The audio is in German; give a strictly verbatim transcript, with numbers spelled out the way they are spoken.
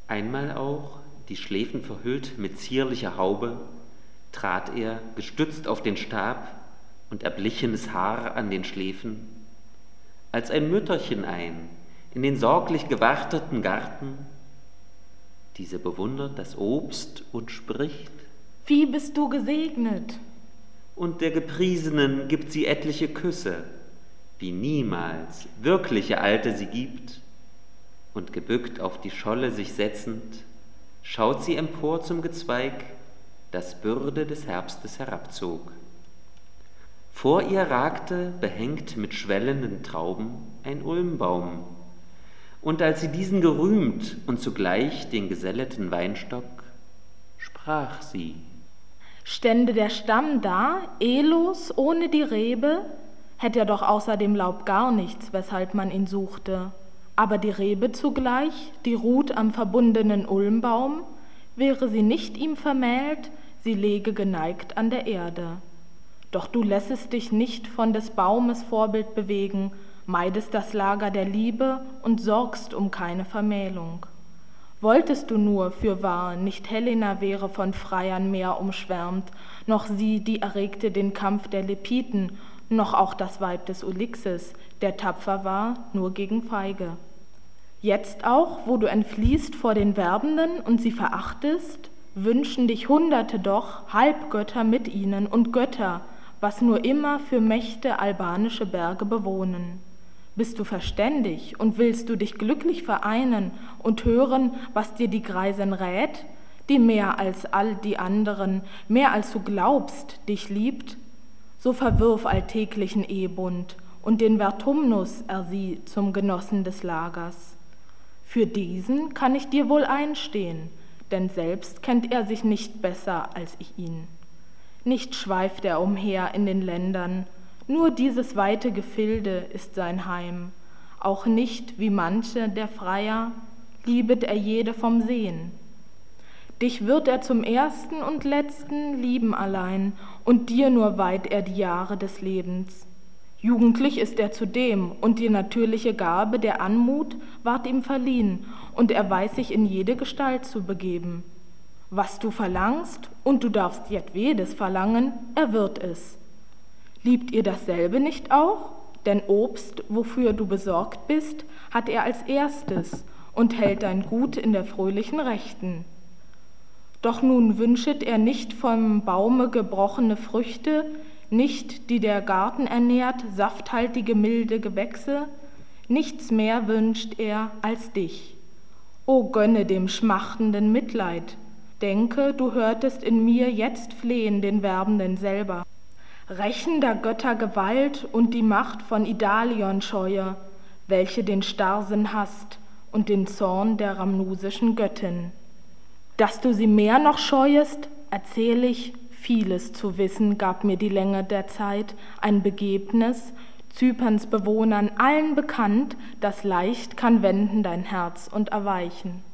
Einmal auch, die Schläfen verhüllt mit zierlicher Haube, trat er, gestützt auf den Stab und erblichenes Haar an den Schläfen, als ein Mütterchen ein, in den sorglich gewarteten Garten. Diese bewundert das Obst und spricht: Wie bist du gesegnet! Und der Gepriesenen gibt sie etliche Küsse, wie niemals wirkliche Alte sie gibt. Und gebückt auf die Scholle sich setzend, schaut sie empor zum Gezweig, das Bürde des Herbstes herabzog. Vor ihr ragte, behängt mit schwellenden Trauben, ein Ulmbaum. Und als sie diesen gerühmt und zugleich den geselleten Weinstock, sprach sie: Stände der Stamm da, ehelos, ohne die Rebe, hätt er doch außer dem Laub gar nichts, weshalb man ihn suchte. Aber die Rebe zugleich, die ruht am verbundenen Ulmbaum, wäre sie nicht ihm vermählt, sie läge geneigt an der Erde. Doch du lässest dich nicht von des Baumes Vorbild bewegen, meidest das Lager der Liebe und sorgst um keine Vermählung. Wolltest du nur, fürwahr, nicht Helena wäre von Freiern mehr umschwärmt, noch sie, die erregte den Kampf der Lepiten, noch auch das Weib des Ulixes, der tapfer war, nur gegen Feige. Jetzt auch, wo du entfliehst vor den Werbenden und sie verachtest, wünschen dich Hunderte doch, Halbgötter mit ihnen und Götter, was nur immer für Mächte albanische Berge bewohnen. Bist du verständig und willst du dich glücklich vereinen und hören, was dir die Greisin rät, die mehr als all die anderen, mehr als du glaubst, dich liebt? So verwirf alltäglichen Ehebund und den Vertumnus ersieh zum Genossen des Lagers. Für diesen kann ich dir wohl einstehen, denn selbst kennt er sich nicht besser als ich ihn. Nicht schweift er umher in den Ländern, nur dieses weite Gefilde ist sein Heim. Auch nicht, wie manche der Freier, liebet er jede vom Sehen. Dich wird er zum Ersten und Letzten lieben allein, und dir nur weiht er die Jahre des Lebens. Jugendlich ist er zudem, und die natürliche Gabe der Anmut ward ihm verliehen, und er weiß sich in jede Gestalt zu begeben. Was du verlangst, und du darfst jedwedes verlangen, er wird es. Liebt ihr dasselbe nicht auch? Denn Obst, wofür du besorgt bist, hat er als erstes und hält dein Gut in der fröhlichen Rechten. Doch nun wünschet er nicht vom Baume gebrochene Früchte, nicht, die der Garten ernährt, safthaltige milde Gewächse, nichts mehr wünscht er als dich. O gönne dem Schmachtenden Mitleid, denke, du hörtest in mir jetzt flehen den Werbenden selber. Rächender Götter Gewalt und die Macht von Idalion scheue, welche den Starrsinn hasst und den Zorn der ramnusischen Göttin. Dass du sie mehr noch scheuest, erzähl ich, vieles zu wissen gab mir die Länge der Zeit, ein Begebnis, Zyperns Bewohnern allen bekannt, das leicht kann wenden dein Herz und erweichen.